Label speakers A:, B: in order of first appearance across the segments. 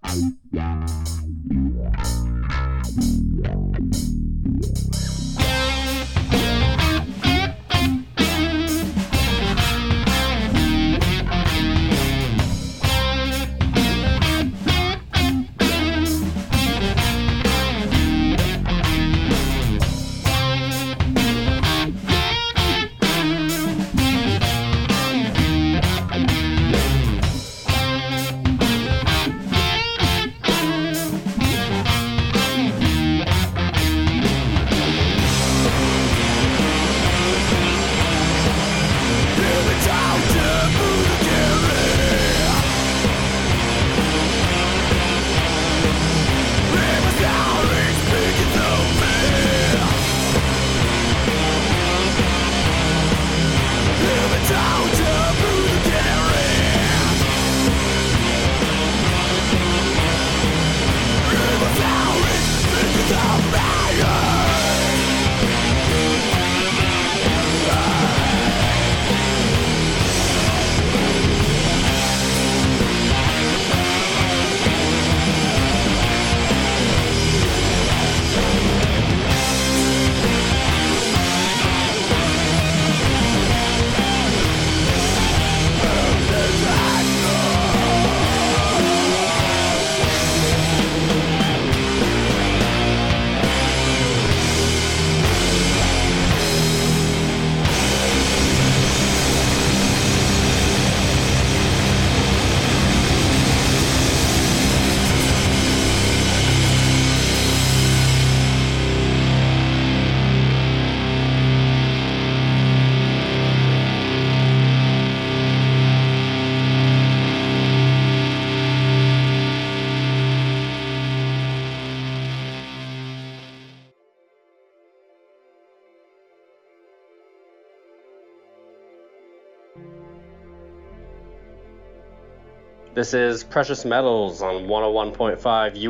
A: This is Precious Metals on 101.5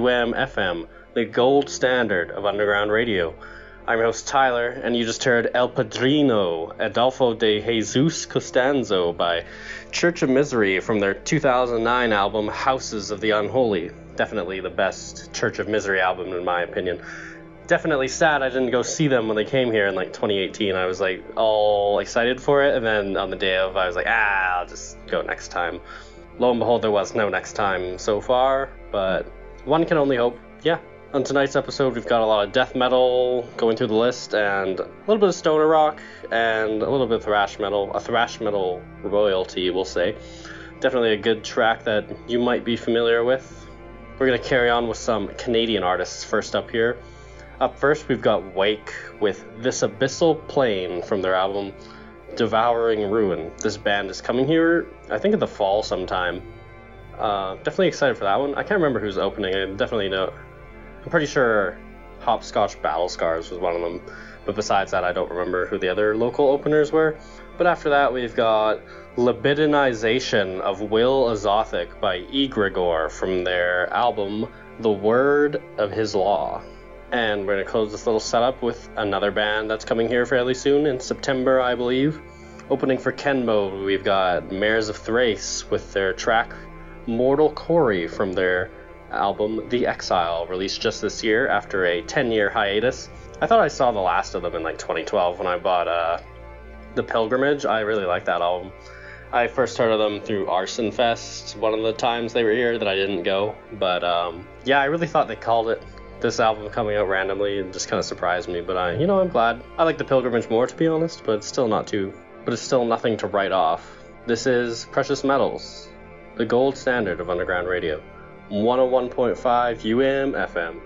A: FM, the gold standard of underground radio. I'm your host Tyler, and you just heard El Padrino, Adolfo de Jesus Costanzo by Church of Misery from their 2009 album Houses of the Unholy. Definitely the best Church of Misery album in my opinion. Definitely sad I didn't go see them when they came here in 2018. I was all excited for it, and then on the day of I was I'll just go next time. Lo and behold, there was no next time so far, but one can only hope. Yeah, on tonight's episode we've got a lot of death metal going through the list, and a little bit of stoner rock, and a little bit of thrash metal, a thrash metal royalty, we'll say. Definitely a good track that you might be familiar with. We're going to carry on with some Canadian artists first up here. Up first we've got Wake with This Abyssal Plane from their album Devouring Ruin. This band is coming here, I think in the fall sometime. Definitely excited for that one. I can't remember who's opening. I definitely know. I'm pretty sure Hopscotch Battle Scars was one of them. But besides that, I don't remember who the other local openers were. But after that, we've got Libidinization of Will Azothic by Egregor from their album The Word of His Law. And we're going to close this little setup with another band that's coming here fairly soon, in September, I believe. Opening for Kenmo, we've got Mares of Thrace with their track Mortal Quarry from their album The Exile, released just this year after a 10-year hiatus. I thought I saw the last of them in 2012 when I bought The Pilgrimage. I really like that album. I first heard of them through Arson Fest, one of the times they were here that I didn't go. But yeah, I really thought they called it this album coming out randomly. It just kind of surprised me, but I'm glad. I like The Pilgrimage more, to be honest, but it's still nothing to write off. This is Precious Metals, the gold standard of underground radio. 101.5 FM.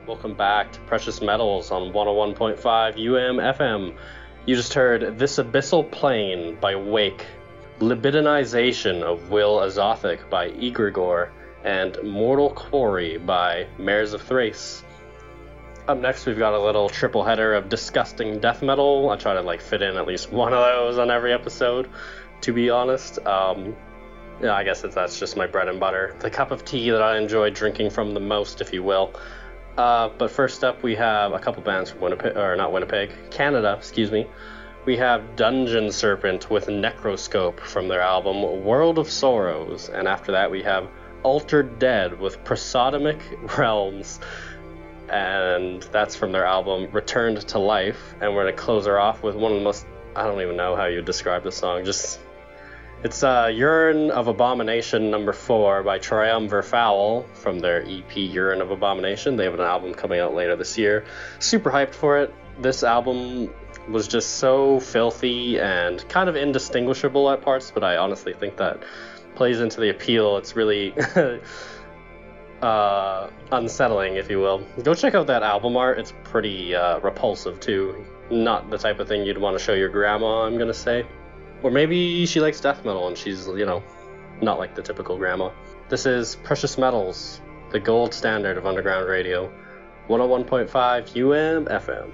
A: Welcome back to Precious Metals on 101.5 FM. You just heard This Abyssal Plane by Wake, Libidinization of Will Azothic by Egregore, and Mortal Quarry by Mares of Thrace. Up next, we've got a little triple header of disgusting death metal. I try to fit in at least one of those on every episode, to be honest. Yeah, I guess that's just my bread and butter. The cup of tea that I enjoy drinking from the most, if you will. But first up, we have a couple bands from Canada, excuse me. We have Dungeon Serpent with Necroscope from their album World of Sorrows. And after that, we have Altered Dead with Prosodemic Realms. And that's from their album Returned to Life. And we're going to close her off with one of the most, I don't even know how you describe the song, it's Urine of Abomination number 4 by Triumvir Foul from their EP Urine of Abomination. They have an album coming out later this year. Super hyped for it. This album was just so filthy and kind of indistinguishable at parts, but I honestly think that plays into the appeal. It's really unsettling, if you will. Go check out that album art. It's pretty repulsive too. Not the type of thing you'd want to show your grandma, I'm gonna say. Or maybe she likes death metal and she's, not like the typical grandma. This is Precious Metals, the gold standard of underground radio. 101.5 FM.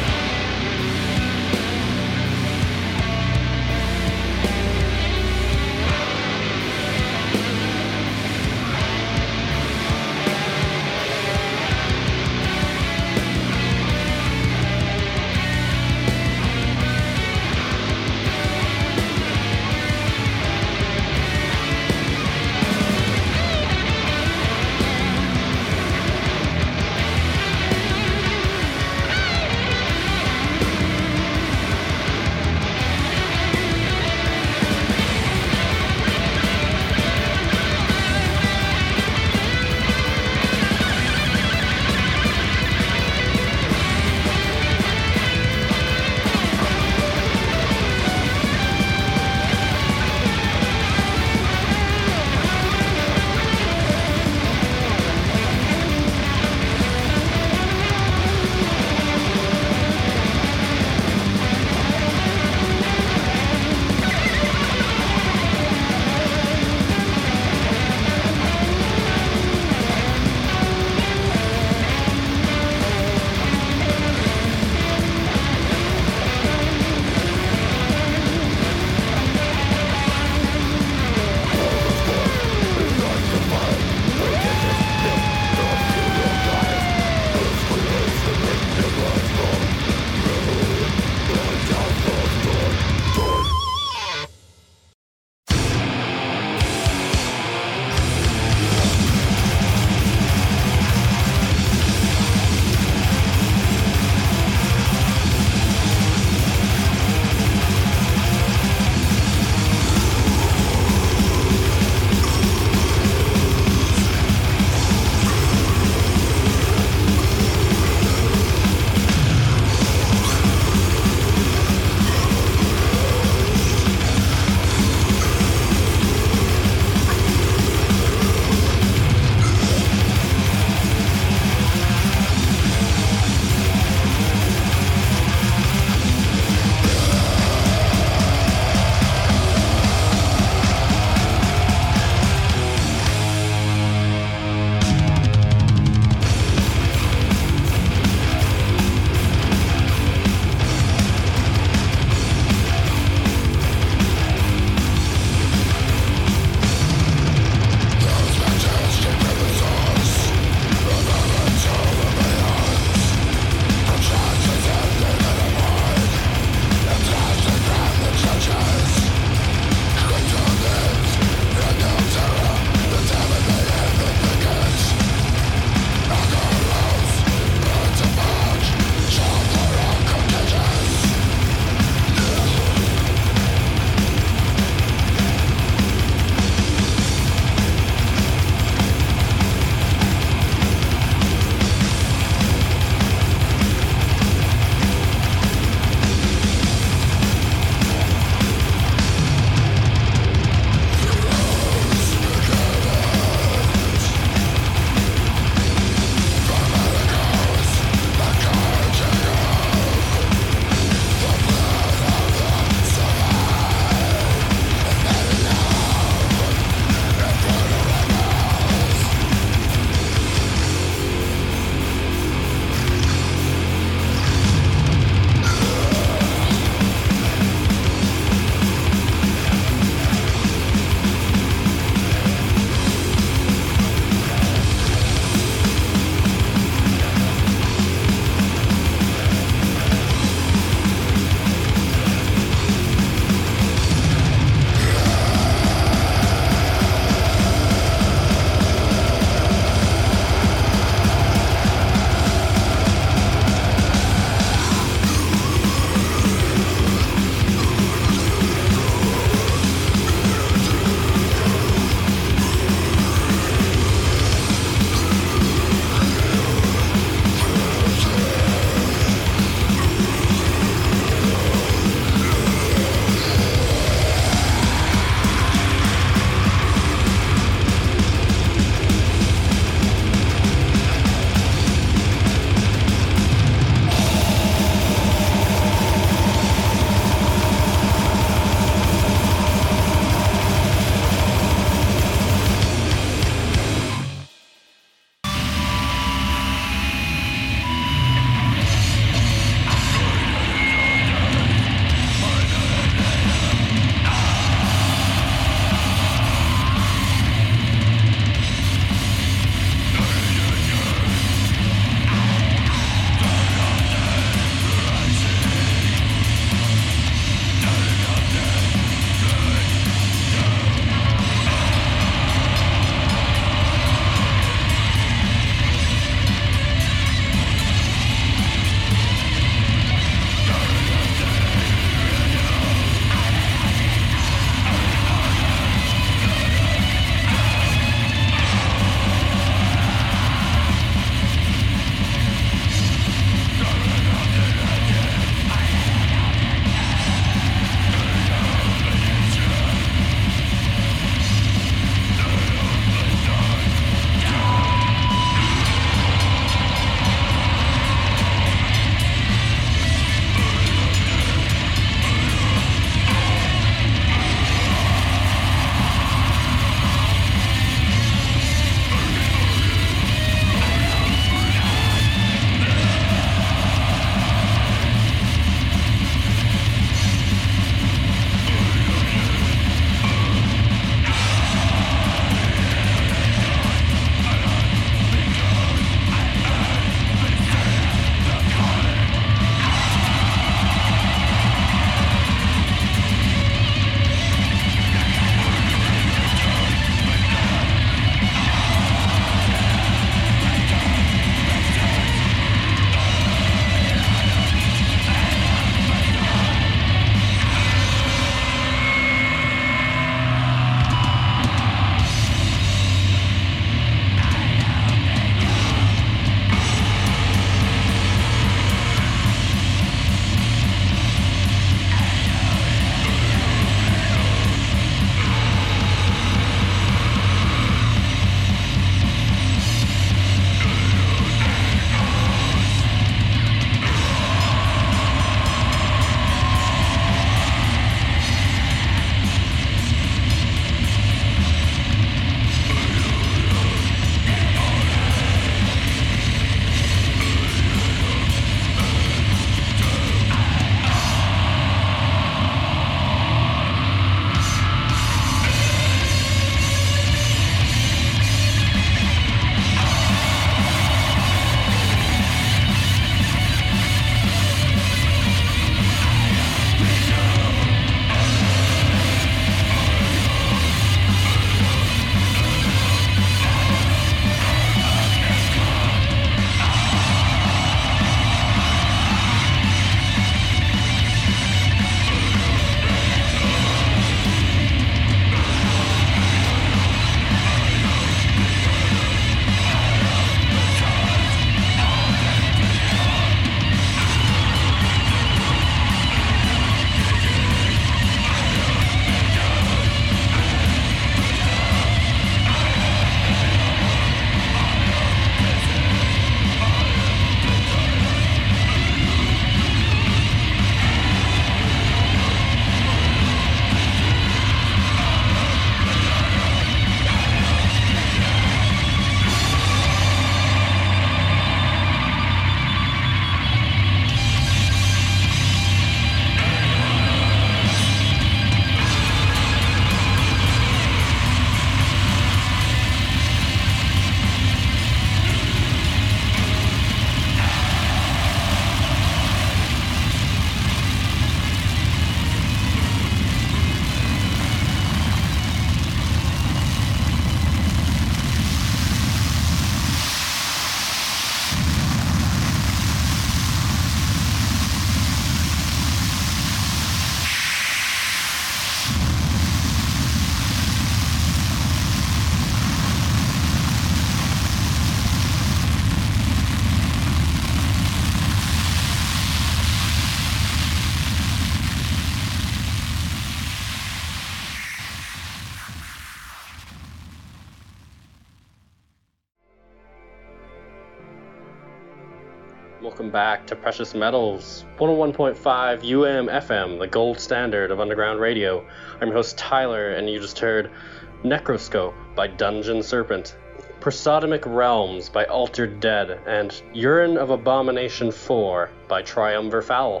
A: welcome back to Precious Metals, 101.5 UM-FM, the gold standard of underground radio. I'm your host Tyler, and you just heard Necroscope by Dungeon Serpent, Prosodemic Realms by Altered Dead, and Urine of Abomination 4 by Triumvir Foul.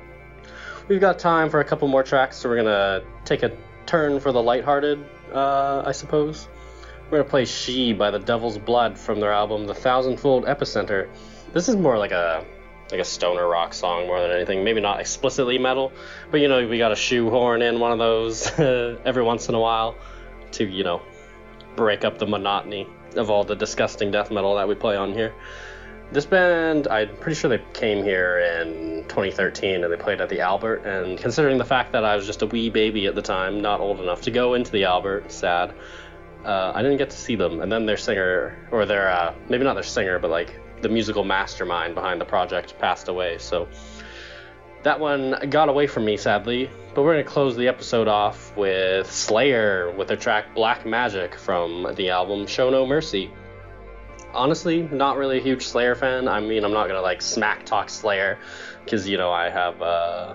A: We've got time for a couple more tracks, so we're gonna take a turn for the lighthearted, I suppose. We're gonna play She by the Devil's Blood from their album The Thousandfold Epicenter. This is more like a stoner rock song more than anything. Maybe not explicitly metal, but we gotta shoehorn in one of those every once in a while to, break up the monotony of all the disgusting death metal that we play on here. This band, I'm pretty sure they came here in 2013 and they played at the Albert, and considering the fact that I was just a wee baby at the time, not old enough to go into the Albert, sad, I didn't get to see them. And then their singer, or their, maybe not their singer, but like the musical mastermind behind the project passed away, so that one got away from me, sadly. But we're going to close the episode off with Slayer with their track Black Magic from the album Show No Mercy. Honestly, not really a huge Slayer fan. I mean, I'm not going to like smack talk Slayer, because, I have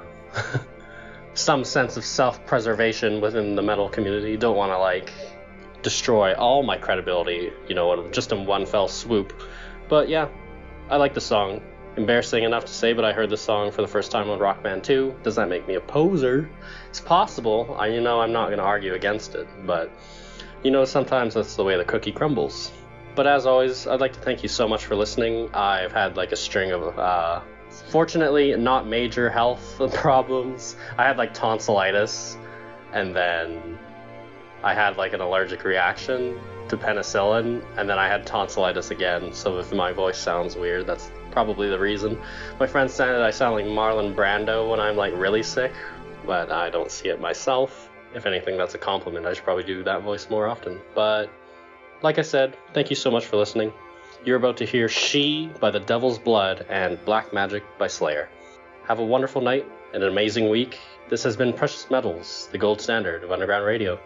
A: some sense of self-preservation within the metal community. Don't want to like destroy all my credibility, just in one fell swoop. But yeah, I like the song. Embarrassing enough to say, but I heard the song for the first time on Rock Band 2. Does that make me a poser? It's possible. I'm not going to argue against it, but sometimes that's the way the cookie crumbles. But as always, I'd like to thank you so much for listening. I've had like a string of fortunately not major health problems. I had like tonsillitis, and then I had like an allergic reaction to penicillin, and then I had tonsillitis again, so if my voice sounds weird, that's probably the reason. My friends said I sound like Marlon Brando when I'm like really sick, but I don't see it myself. If anything, that's a compliment. I should probably do that voice more often. But like I said, thank you so much for listening. You're about to hear She by the Devil's Blood and Black Magic by Slayer. Have a wonderful night and an amazing week. This has been Precious Metals, the gold standard of underground radio.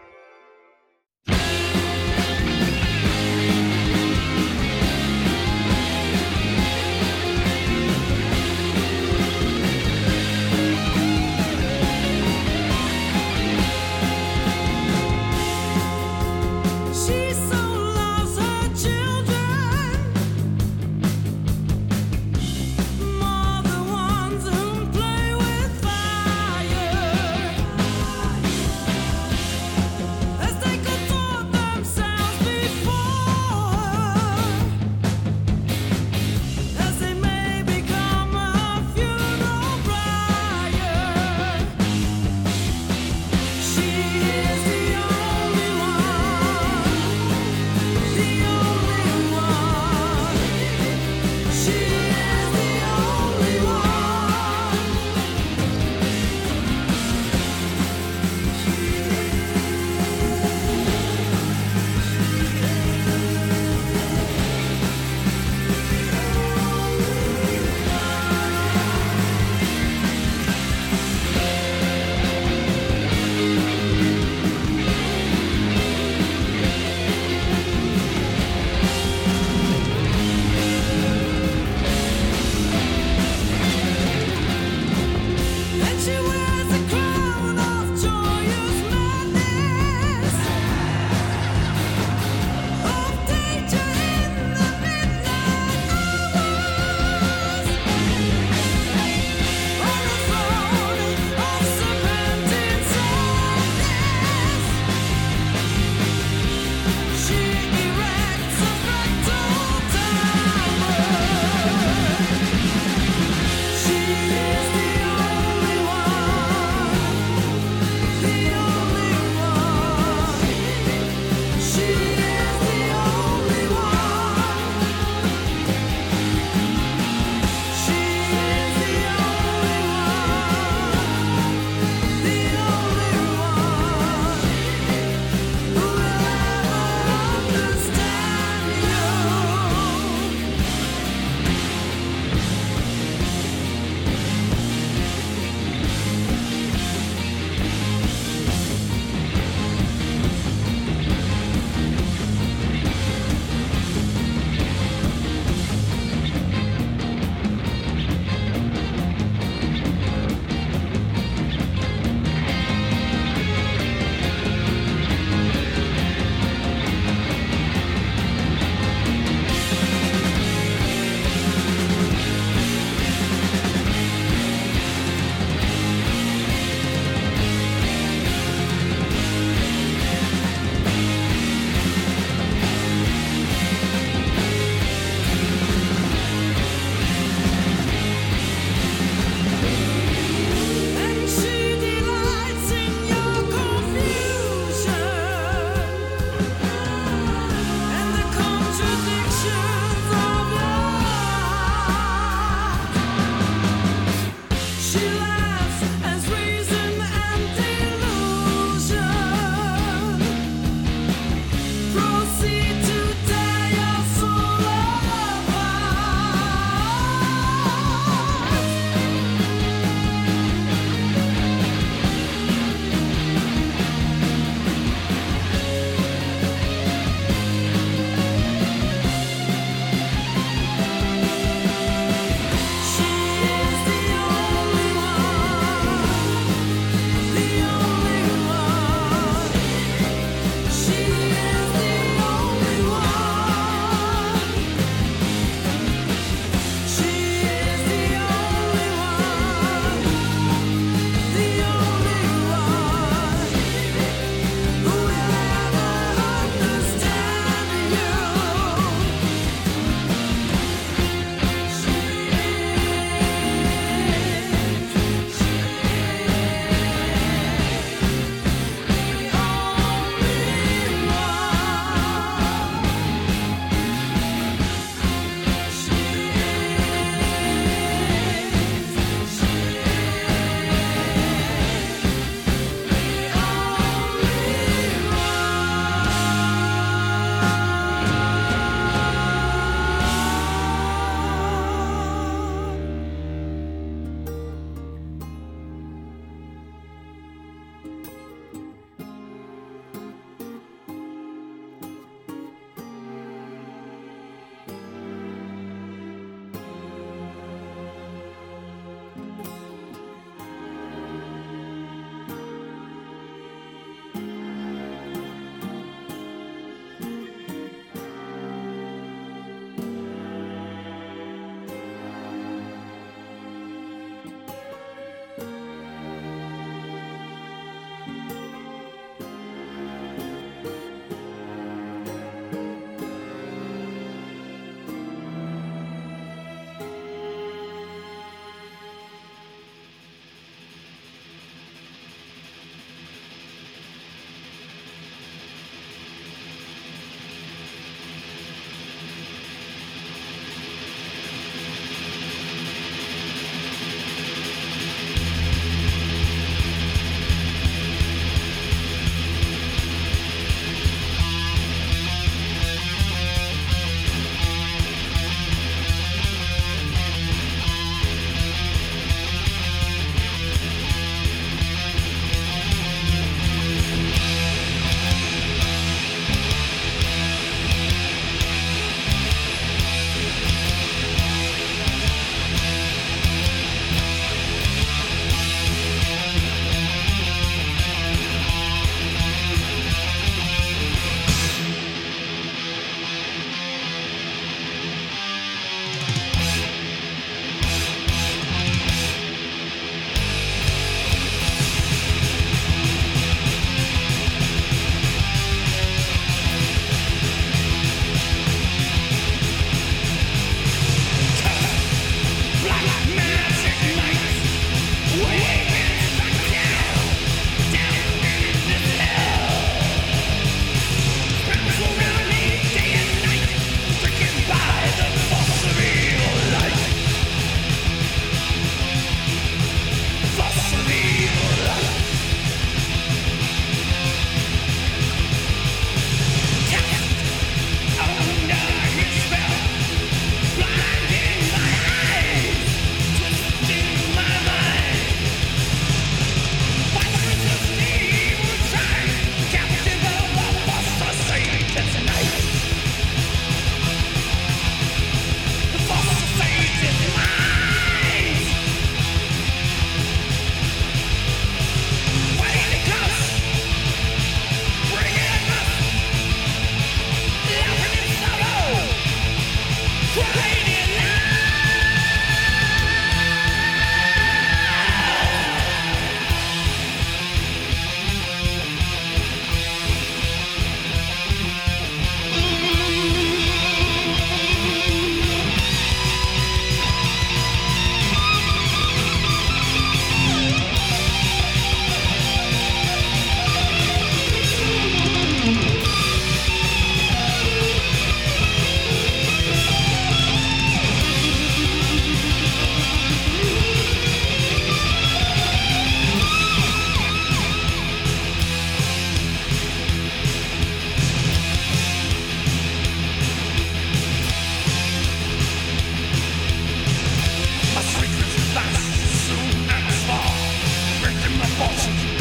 B: fortune.